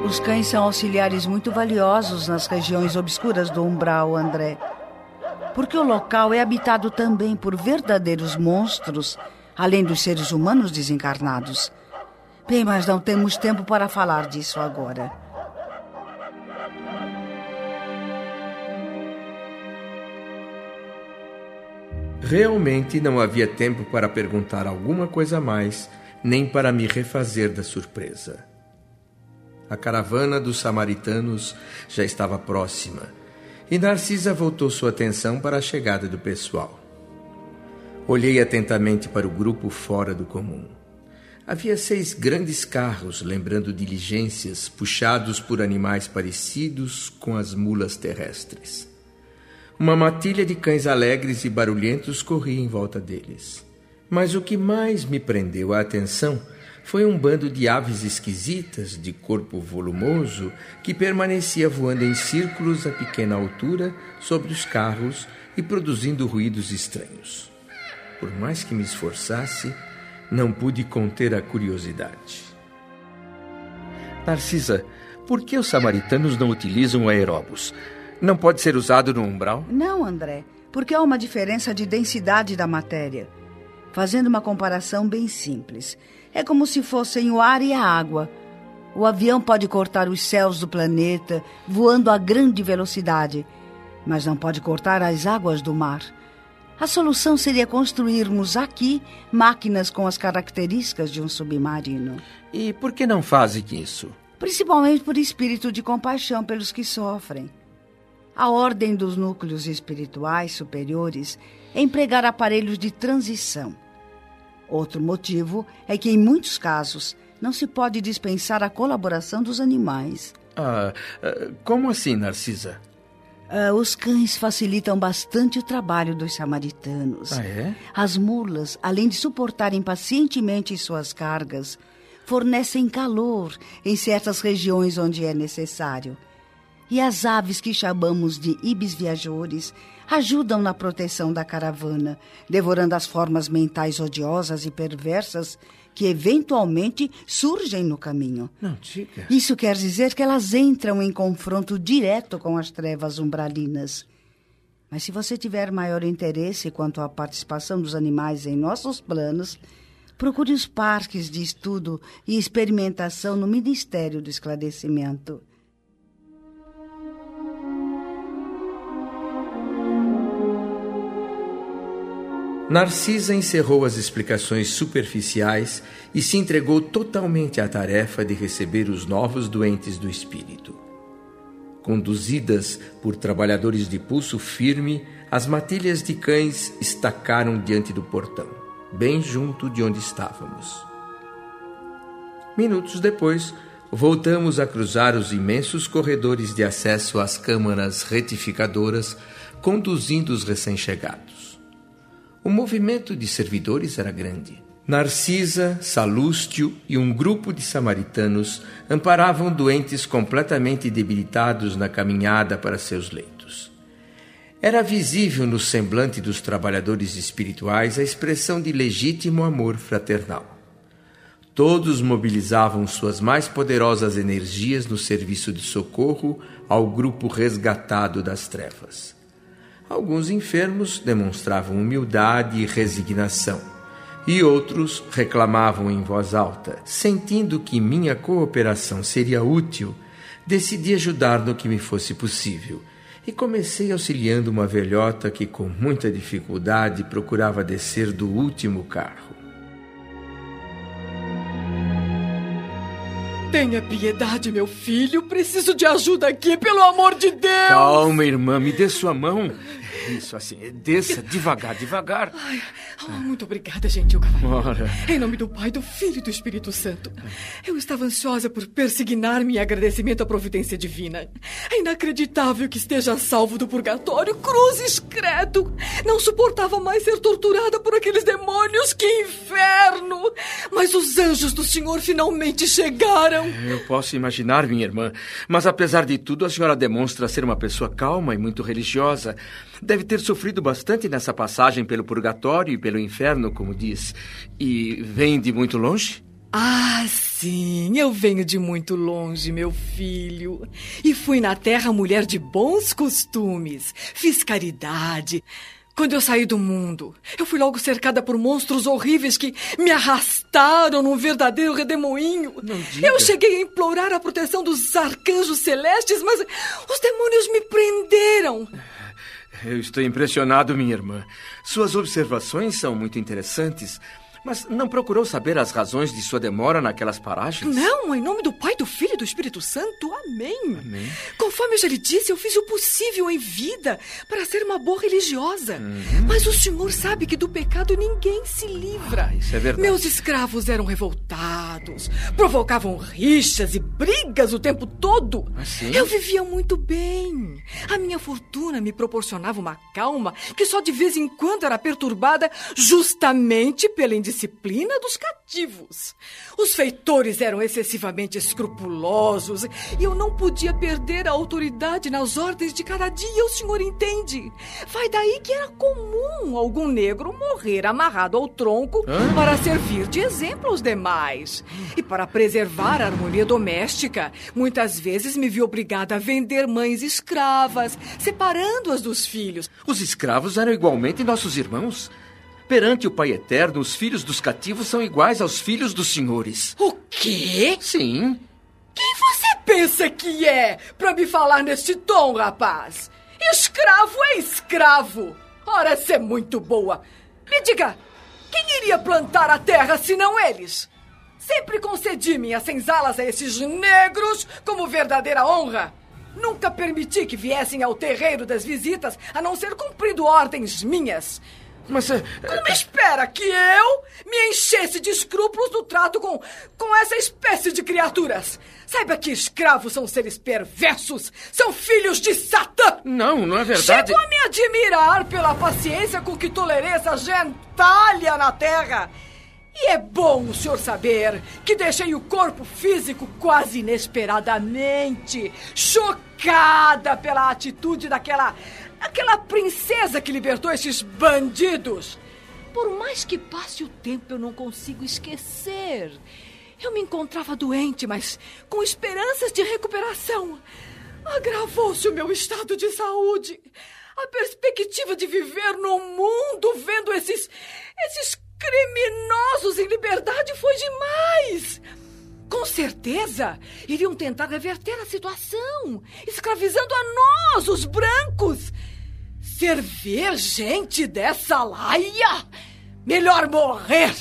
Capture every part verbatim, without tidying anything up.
Os cães são auxiliares muito valiosos nas regiões obscuras do umbral, André. Porque o local é habitado também por verdadeiros monstros, além dos seres humanos desencarnados. Bem, mas não temos tempo para falar disso agora. Realmente não havia tempo para perguntar alguma coisa a mais, nem para me refazer da surpresa. A caravana dos samaritanos já estava próxima, e Narcisa voltou sua atenção para a chegada do pessoal. Olhei atentamente para o grupo fora do comum. Havia seis grandes carros, lembrando diligências, puxados por animais parecidos com as mulas terrestres. Uma matilha de cães alegres e barulhentos corria em volta deles. Mas o que mais me prendeu a atenção foi um bando de aves esquisitas, de corpo volumoso, que permanecia voando em círculos a pequena altura sobre os carros e produzindo ruídos estranhos. Por mais que me esforçasse, não pude conter a curiosidade. Narcisa, por que os samaritanos não utilizam o aeróbus? Não pode ser usado no umbral? Não, André, porque há uma diferença de densidade da matéria. Fazendo uma comparação bem simples, é como se fossem o ar e a água. O avião pode cortar os céus do planeta, voando a grande velocidade, mas não pode cortar as águas do mar. A solução seria construirmos aqui máquinas com as características de um submarino. E por que não fazem isso? Principalmente por espírito de compaixão pelos que sofrem. A ordem dos núcleos espirituais superiores é empregar aparelhos de transição. Outro motivo é que, em muitos casos, não se pode dispensar a colaboração dos animais. Ah, como assim, Narcisa? Ah, os cães facilitam bastante o trabalho dos samaritanos. Ah, é? As mulas, além de suportarem pacientemente suas cargas, fornecem calor em certas regiões onde é necessário. E as aves que chamamos de ibis viajores ajudam na proteção da caravana, devorando as formas mentais odiosas e perversas que eventualmente surgem no caminho. Não diga. Isso quer dizer que elas entram em confronto direto com as trevas umbralinas. Mas se você tiver maior interesse quanto à participação dos animais em nossos planos, procure os parques de estudo e experimentação no Ministério do Esclarecimento. Narcisa encerrou as explicações superficiais e se entregou totalmente à tarefa de receber os novos doentes do espírito. Conduzidas por trabalhadores de pulso firme, as matilhas de cães estacaram diante do portão, bem junto de onde estávamos. Minutos depois, voltamos a cruzar os imensos corredores de acesso às câmaras retificadoras, conduzindo os recém-chegados. O movimento de servidores era grande. Narcisa, Salústio e um grupo de samaritanos amparavam doentes completamente debilitados na caminhada para seus leitos. Era visível no semblante dos trabalhadores espirituais a expressão de legítimo amor fraternal. Todos mobilizavam suas mais poderosas energias no serviço de socorro ao grupo resgatado das trevas. Alguns enfermos demonstravam humildade e resignação, e outros reclamavam em voz alta. Sentindo que minha cooperação seria útil, decidi ajudar no que me fosse possível, e comecei auxiliando uma velhota que, com muita dificuldade, procurava descer do último carro. Tenha piedade, meu filho. Preciso de ajuda aqui, pelo amor de Deus. Calma, irmã. Me dê sua mão. Isso, assim. Desça devagar, devagar. Ai, oh, muito obrigada, gentil cavaleiro. Ora. Em nome do Pai, do Filho e do Espírito Santo. Eu estava ansiosa por persignar-me em agradecimento à providência divina. É inacreditável que esteja a salvo do purgatório. Cruzes, credo. Não suportava mais ser torturada por aqueles demônios. Que inferno! Mas os anjos do Senhor finalmente chegaram. Eu posso imaginar, minha irmã. Mas, apesar de tudo, a senhora demonstra ser uma pessoa calma e muito religiosa. Deve ter sofrido bastante nessa passagem pelo purgatório e pelo inferno, como diz. E vem de muito longe? Ah, sim, eu venho de muito longe, meu filho. E fui na terra mulher de bons costumes. Fiz caridade. Quando eu saí do mundo, eu fui logo cercada por monstros horríveis que me arrastaram num verdadeiro redemoinho. Eu cheguei a implorar a proteção dos arcanjos celestes, mas os demônios me prenderam. Eu estou impressionado, minha irmã. Suas observações são muito interessantes. Mas não procurou saber as razões de sua demora naquelas paragens? Não, em nome do Pai, do Filho e do Espírito Santo. Amém. Amém. Conforme eu já lhe disse, eu fiz o possível em vida para ser uma boa religiosa. Uhum. Mas o senhor sabe que do pecado ninguém se livra. Ah, isso é verdade. Meus escravos eram revoltados, provocavam rixas e brigas o tempo todo. Assim? Eu vivia muito bem. A minha fortuna me proporcionava uma calma que só de vez em quando era perturbada justamente pela indisciplina disciplina dos cativos. Os feitores eram excessivamente escrupulosos e eu não podia perder a autoridade nas ordens de cada dia, o senhor entende? Vai daí que era comum algum negro morrer amarrado ao tronco Hã? para servir de exemplo aos demais. E para preservar a harmonia doméstica, muitas vezes me vi obrigada a vender mães escravas, separando-as dos filhos. Os escravos eram igualmente nossos irmãos. Perante o Pai Eterno, os filhos dos cativos são iguais aos filhos dos senhores. O quê? Sim. Quem você pensa que é para me falar neste tom, rapaz? Escravo é escravo. Ora, essa é muito boa. Me diga, quem iria plantar a terra senão eles? Sempre concedi minhas senzalas a esses negros como verdadeira honra. Nunca permiti que viessem ao terreiro das visitas a não ser cumprindo ordens minhas. Mas... Uh, Como espera que eu me enchesse de escrúpulos no trato com, com essa espécie de criaturas? Saiba que escravos são seres perversos, são filhos de Satã. Não, não é verdade. Chego a me admirar pela paciência com que tolerei essa gentalha na terra. E é bom o senhor saber que deixei o corpo físico quase inesperadamente chocada pela atitude daquela... Aquela princesa que libertou esses bandidos. Por mais que passe o tempo, eu não consigo esquecer. Eu me encontrava doente, mas com esperanças de recuperação. Agravou-se o meu estado de saúde. A perspectiva de viver no mundo vendo esses, esses criminosos em liberdade foi demais. Com certeza, iriam tentar reverter a situação, escravizando a nós, os brancos. Servir gente dessa laia? Melhor morrer.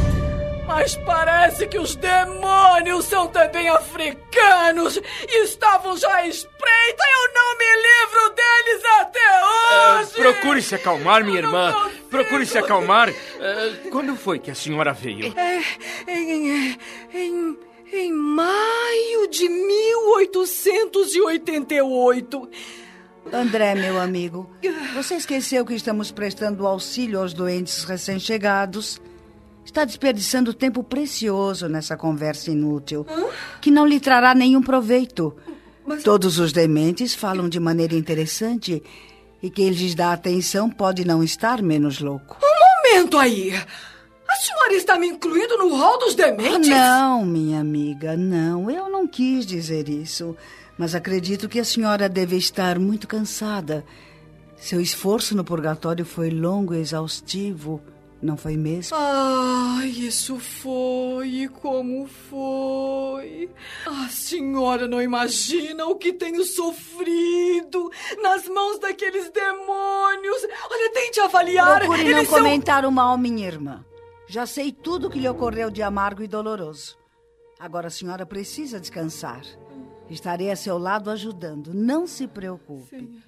Mas parece que os demônios são também africanos e estavam já à espreita. Eu não me livro deles até hoje. Uh, procure se acalmar, minha irmã. Procure se acalmar. Uh, quando foi que a senhora veio? É, em... em... Em maio de mil oitocentos e oitenta e oito. André, meu amigo, você esqueceu que estamos prestando auxílio aos doentes recém-chegados? Está desperdiçando tempo precioso nessa conversa inútil, Hã? que não lhe trará nenhum proveito. Mas... Todos os dementes falam de maneira interessante e quem lhes dá atenção pode não estar menos louco. Um momento aí! A senhora está me incluindo no rol dos dementes? Não, minha amiga, não. Eu não quis dizer isso. Mas acredito que a senhora deve estar muito cansada. Seu esforço no purgatório foi longo e exaustivo, não foi mesmo? Ai, isso foi e como foi. A senhora não imagina o que tenho sofrido nas mãos daqueles demônios. Olha, tente avaliar. Procure não Eles são... comentar o mal, minha irmã. Já sei tudo o que lhe ocorreu de amargo e doloroso. Agora a senhora precisa descansar. Estarei a seu lado ajudando. Não se preocupe. Sim.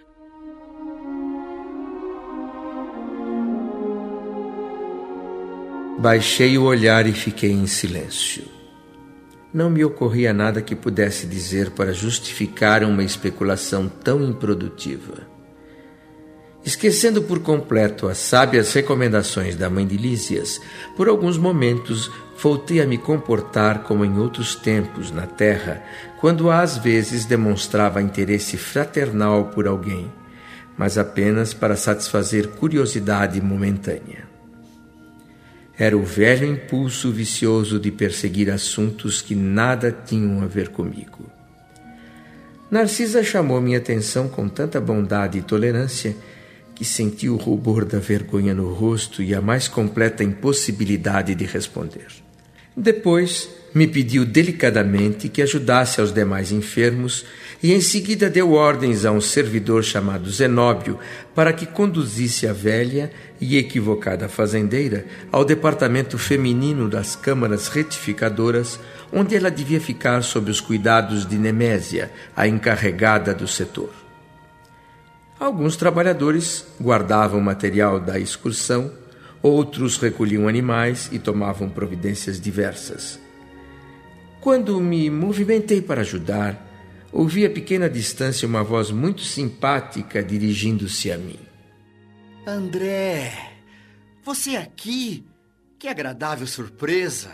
Baixei o olhar e fiquei em silêncio. Não me ocorria nada que pudesse dizer para justificar uma especulação tão improdutiva. Esquecendo por completo as sábias recomendações da mãe de Lísias, por alguns momentos voltei a me comportar como em outros tempos na terra, quando às vezes demonstrava interesse fraternal por alguém, mas apenas para satisfazer curiosidade momentânea. Era o velho impulso vicioso de perseguir assuntos que nada tinham a ver comigo. Narcisa chamou minha atenção com tanta bondade e tolerância que senti o rubor da vergonha no rosto e a mais completa impossibilidade de responder. Depois, me pediu delicadamente que ajudasse aos demais enfermos e em seguida deu ordens a um servidor chamado Zenóbio para que conduzisse a velha e equivocada fazendeira ao departamento feminino das câmaras retificadoras, onde ela devia ficar sob os cuidados de Nemésia, a encarregada do setor. Alguns trabalhadores guardavam material da excursão, outros recolhiam animais e tomavam providências diversas. Quando me movimentei para ajudar, ouvi a pequena distância uma voz muito simpática dirigindo-se a mim. André, você aqui? Que agradável surpresa!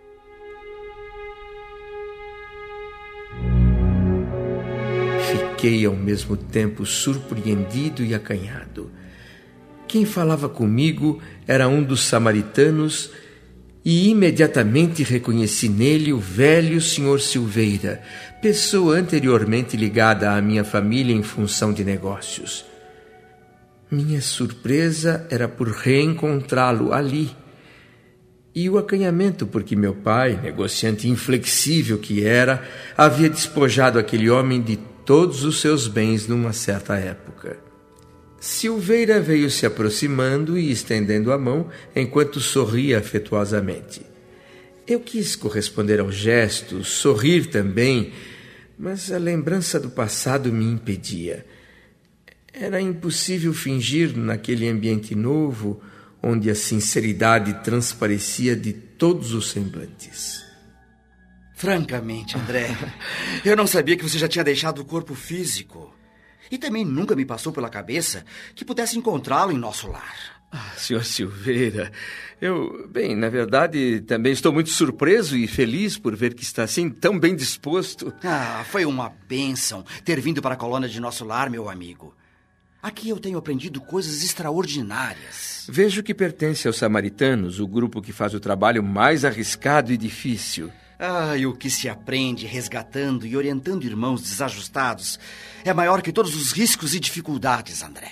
Fiquei ao mesmo tempo surpreendido e acanhado. Quem falava comigo era um dos samaritanos e imediatamente reconheci nele o velho senhor Silveira, pessoa anteriormente ligada à minha família em função de negócios. Minha surpresa era por reencontrá-lo ali, e o acanhamento porque meu pai, negociante inflexível que era, havia despojado aquele homem de todos os seus bens numa certa época. Silveira veio se aproximando e estendendo a mão enquanto sorria afetuosamente. Eu quis corresponder ao gesto, sorrir também, mas a lembrança do passado me impedia. Era impossível fingir naquele ambiente novo, onde a sinceridade transparecia de todos os semblantes. Francamente, André, eu não sabia que você já tinha deixado o corpo físico. E também nunca me passou pela cabeça que pudesse encontrá-lo em nosso lar. Ah, senhor Silveira, eu, bem, na verdade, também estou muito surpreso e feliz por ver que está assim tão bem disposto. Ah, foi uma bênção ter vindo para a colônia de nosso lar, meu amigo. Aqui eu tenho aprendido coisas extraordinárias. Vejo que pertence aos samaritanos, o grupo que faz o trabalho mais arriscado e difícil. Ah, e o que se aprende resgatando e orientando irmãos desajustados é maior que todos os riscos e dificuldades, André.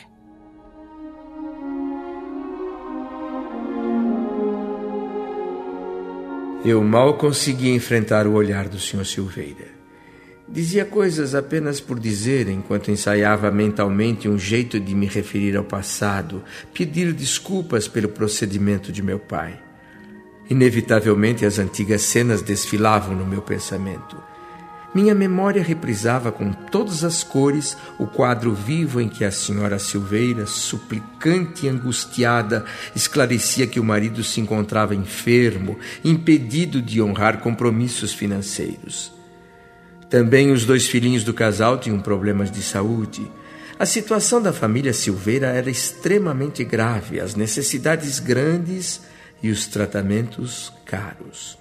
Eu mal conseguia enfrentar o olhar do senhor Silveira. Dizia coisas apenas por dizer, enquanto ensaiava mentalmente um jeito de me referir ao passado, pedir desculpas pelo procedimento de meu pai. Inevitavelmente, as antigas cenas desfilavam no meu pensamento. Minha memória reprisava com todas as cores o quadro vivo em que a senhora Silveira, suplicante e angustiada, esclarecia que o marido se encontrava enfermo, impedido de honrar compromissos financeiros. Também os dois filhinhos do casal tinham problemas de saúde. A situação da família Silveira era extremamente grave, as necessidades grandes e os tratamentos caros.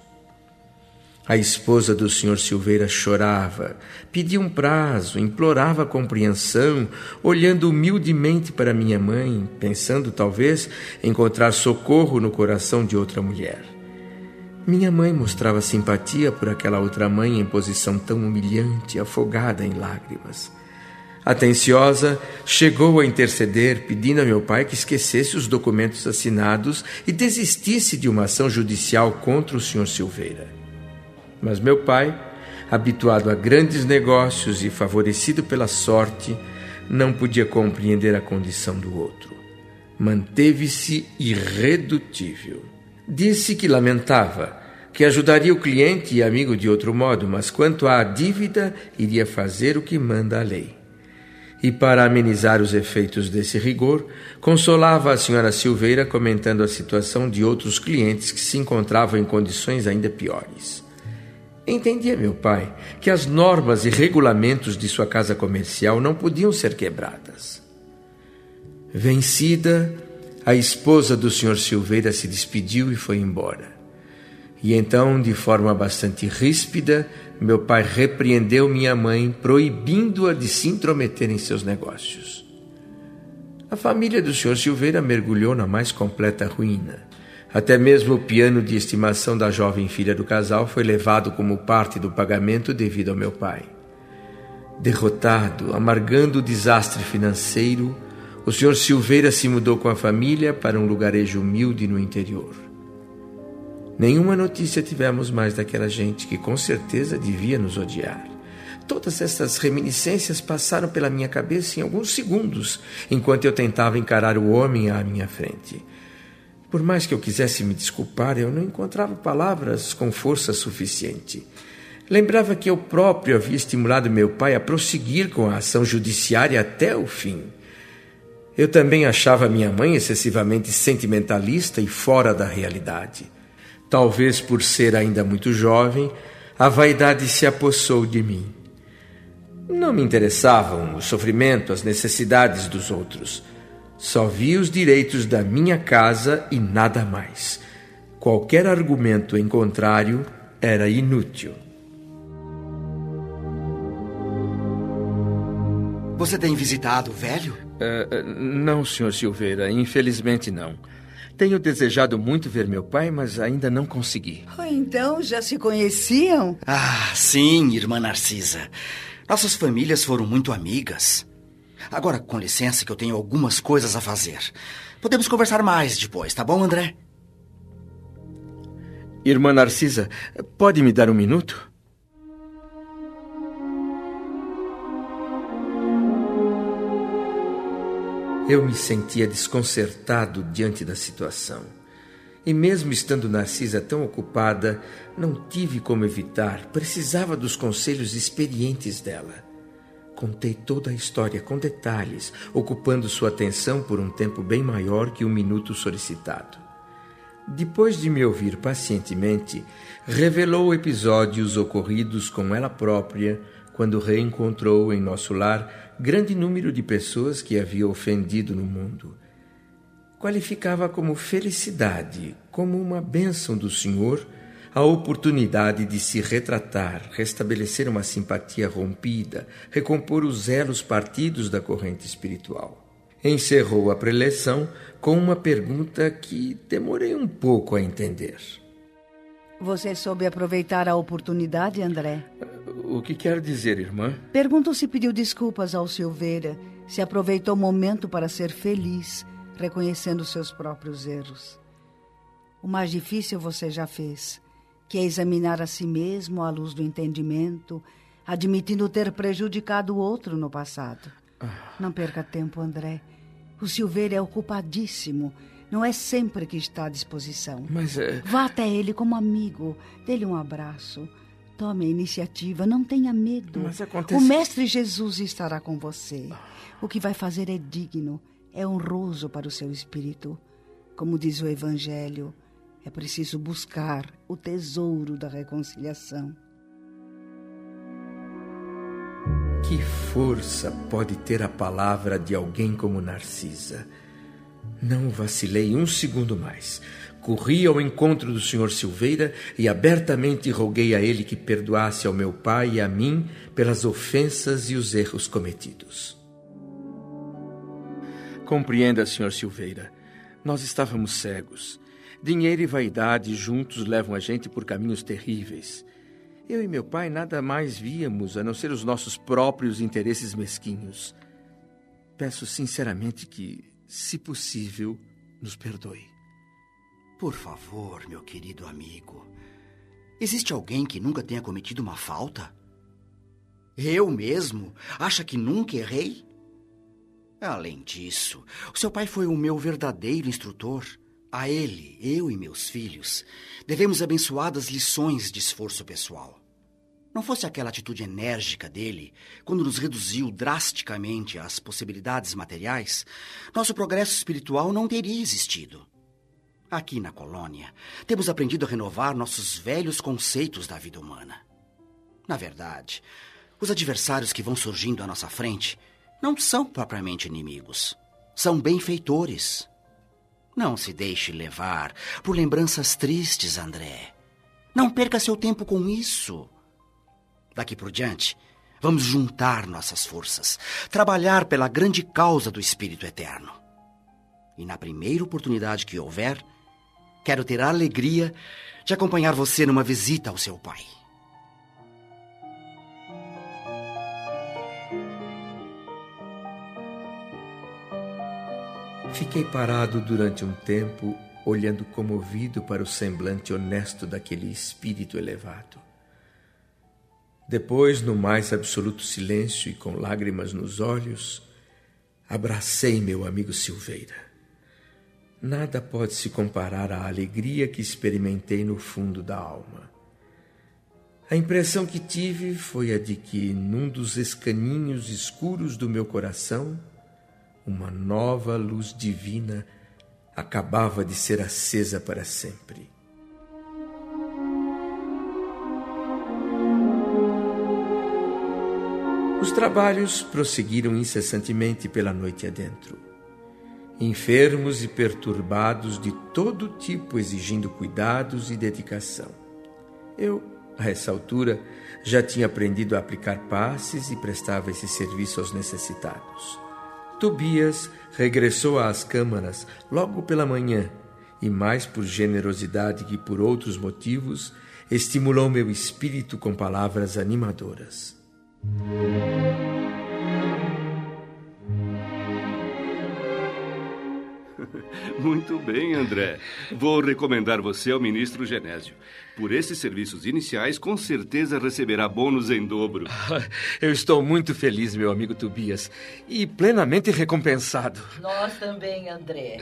A esposa do senhor Silveira chorava, pedia um prazo, implorava compreensão, olhando humildemente para minha mãe, pensando talvez encontrar socorro no coração de outra mulher. Minha mãe mostrava simpatia por aquela outra mãe em posição tão humilhante, afogada em lágrimas. Atenciosa, chegou a interceder, pedindo a meu pai que esquecesse os documentos assinados e desistisse de uma ação judicial contra o senhor Silveira. Mas meu pai, habituado a grandes negócios e favorecido pela sorte, não podia compreender a condição do outro. Manteve-se irredutível. Disse que lamentava, que ajudaria o cliente e amigo de outro modo, mas quanto à dívida, iria fazer o que manda a lei. E para amenizar os efeitos desse rigor, consolava a senhora Silveira comentando a situação de outros clientes que se encontravam em condições ainda piores. Entendia meu pai que as normas e regulamentos de sua casa comercial não podiam ser quebradas. Vencida, a esposa do senhor Silveira se despediu e foi embora. E então, de forma bastante ríspida, meu pai repreendeu minha mãe, proibindo-a de se intrometer em seus negócios. A família do senhor Silveira mergulhou na mais completa ruína. Até mesmo o piano de estimação da jovem filha do casal foi levado como parte do pagamento devido ao meu pai. Derrotado, amargando o desastre financeiro, o senhor Silveira se mudou com a família para um lugarejo humilde no interior. Nenhuma notícia tivemos mais daquela gente que com certeza devia nos odiar. Todas essas reminiscências passaram pela minha cabeça em alguns segundos, enquanto eu tentava encarar o homem à minha frente. Por mais que eu quisesse me desculpar, eu não encontrava palavras com força suficiente. Lembrava que eu próprio havia estimulado meu pai a prosseguir com a ação judiciária até o fim. Eu também achava minha mãe excessivamente sentimentalista e fora da realidade. Talvez por ser ainda muito jovem, a vaidade se apossou de mim. Não me interessavam o sofrimento, as necessidades dos outros. Só via os direitos da minha casa e nada mais. Qualquer argumento em contrário era inútil. Você tem visitado o velho? Uh, não, senhor Silveira, infelizmente não. Tenho desejado muito ver meu pai, mas ainda não consegui. Então, já se conheciam? Ah, sim, irmã Narcisa. Nossas famílias foram muito amigas. Agora, com licença, que eu tenho algumas coisas a fazer. Podemos conversar mais depois, tá bom, André? Irmã Narcisa, pode me dar um minuto? Eu me sentia desconcertado diante da situação. E mesmo estando Narcisa tão ocupada, não tive como evitar. Precisava dos conselhos experientes dela. Contei toda a história com detalhes, ocupando sua atenção por um tempo bem maior que o minuto solicitado. Depois de me ouvir pacientemente, revelou episódios ocorridos com ela própria quando reencontrou em nosso lar grande número de pessoas que havia ofendido no mundo. Qualificava como felicidade, como uma bênção do Senhor, a oportunidade de se retratar, restabelecer uma simpatia rompida, recompor os elos partidos da corrente espiritual. Encerrou a preleção com uma pergunta que demorei um pouco a entender. Você soube aproveitar a oportunidade, André? O que quer dizer, irmã? Pergunto se pediu desculpas ao Silveira, se aproveitou o momento para ser feliz, reconhecendo seus próprios erros. O mais difícil você já fez, que é examinar a si mesmo à luz do entendimento, admitindo ter prejudicado o outro no passado. Ah. Não perca tempo, André. O Silveira é ocupadíssimo. Não é sempre que está à disposição. Mas é... Vá até ele como amigo. Dê-lhe um abraço. Tome a iniciativa. Não tenha medo. Mas acontece... O Mestre Jesus estará com você. O que vai fazer é digno. É honroso para o seu espírito. Como diz o Evangelho, é preciso buscar o tesouro da reconciliação. Que força pode ter a palavra de alguém como Narcisa? Não vacilei um segundo mais. Corri ao encontro do senhor Silveira e abertamente roguei a ele que perdoasse ao meu pai e a mim pelas ofensas e os erros cometidos. Compreenda, senhor Silveira. Nós estávamos cegos. Dinheiro e vaidade juntos levam a gente por caminhos terríveis. Eu e meu pai nada mais víamos a não ser os nossos próprios interesses mesquinhos. Peço sinceramente que, se possível, nos perdoe. Por favor, meu querido amigo. Existe alguém que nunca tenha cometido uma falta? Eu mesmo? Acha que nunca errei? Além disso, o seu pai foi o meu verdadeiro instrutor. A ele, eu e meus filhos, devemos abençoadas lições de esforço pessoal. Não fosse aquela atitude enérgica dele, quando nos reduziu drasticamente às possibilidades materiais, nosso progresso espiritual não teria existido. Aqui na colônia, temos aprendido a renovar nossos velhos conceitos da vida humana. Na verdade, os adversários que vão surgindo à nossa frente não são propriamente inimigos, são benfeitores. Não se deixe levar por lembranças tristes, André. Não perca seu tempo com isso. Daqui por diante, vamos juntar nossas forças, trabalhar pela grande causa do Espírito Eterno. E na primeira oportunidade que houver, Quero ter a alegria de acompanhar você numa visita ao seu pai. Fiquei parado durante um tempo, olhando comovido para o semblante honesto daquele espírito elevado. Depois, no mais absoluto silêncio e com lágrimas nos olhos, abracei meu amigo Silveira. Nada pode se comparar à alegria que experimentei no fundo da alma. A impressão que tive foi a de que, num dos escaninhos escuros do meu coração, uma nova luz divina acabava de ser acesa para sempre. Os trabalhos prosseguiram incessantemente pela noite adentro. Enfermos e perturbados de todo tipo, exigindo cuidados e dedicação. Eu, a essa altura, já tinha aprendido a aplicar passes e prestava esse serviço aos necessitados. Tobias regressou às câmaras logo pela manhã e, mais por generosidade que por outros motivos, estimulou meu espírito com palavras animadoras. Muito bem, André. Vou recomendar você ao ministro Genésio. Por esses serviços iniciais, com certeza receberá bônus em dobro. Eu estou muito feliz, meu amigo Tobias, e plenamente recompensado. Nós também, André.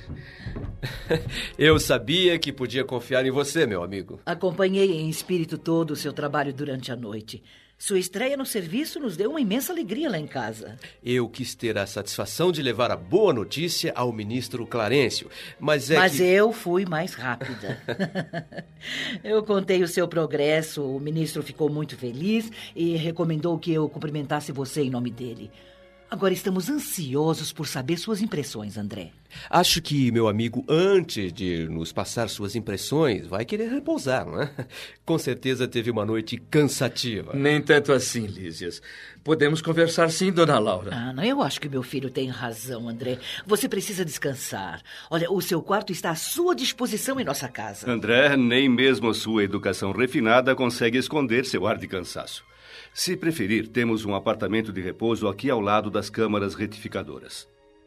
Eu sabia que podia confiar em você, meu amigo. Acompanhei em espírito todo o seu trabalho durante a noite. Sua estreia no serviço nos deu uma imensa alegria lá em casa. Eu quis ter a satisfação de levar a boa notícia ao ministro Clarencio, mas é Mas que... eu fui mais rápida. Eu contei o seu progresso, o ministro ficou muito feliz e recomendou que eu cumprimentasse você em nome dele. Agora estamos ansiosos por saber suas impressões, André. Acho que meu amigo, antes de nos passar suas impressões, vai querer repousar, não é? Com certeza teve uma noite cansativa. Nem tanto assim, Lísias. Podemos conversar sim, dona Laura. Ah, não, eu acho que meu filho tem razão, André. Você precisa descansar. Olha, o seu quarto está à sua disposição em nossa casa. André, nem mesmo sua educação refinada consegue esconder seu ar de cansaço. Se preferir, temos um apartamento de repouso aqui ao lado das câmaras retificadoras.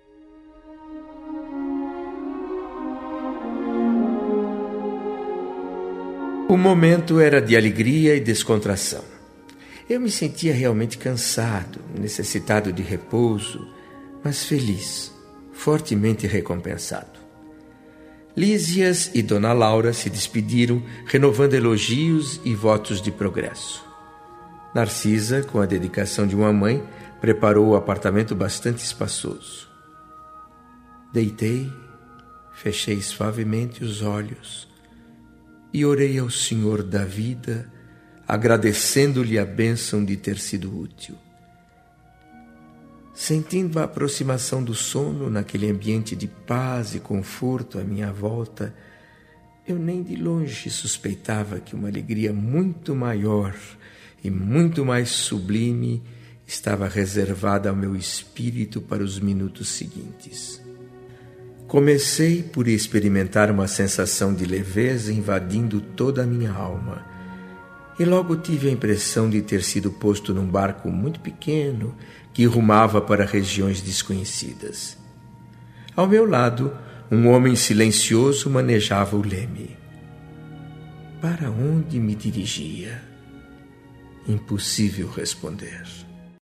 O momento era de alegria e descontração. Eu me sentia realmente cansado, necessitado de repouso, mas feliz, fortemente recompensado. Lísias e dona Laura se despediram, renovando elogios e votos de progresso. Narcisa, com a dedicação de uma mãe, preparou o apartamento bastante espaçoso. Deitei, fechei suavemente os olhos e orei ao Senhor da vida, agradecendo-lhe a bênção de ter sido útil. Sentindo a aproximação do sono naquele ambiente de paz e conforto à minha volta, eu nem de longe suspeitava que uma alegria muito maior e muito mais sublime estava reservada ao meu espírito para os minutos seguintes. Comecei por experimentar uma sensação de leveza invadindo toda a minha alma, e logo tive a impressão de ter sido posto num barco muito pequeno que rumava para regiões desconhecidas. Ao meu lado, um homem silencioso manejava o leme. Para onde me dirigia? Impossível responder.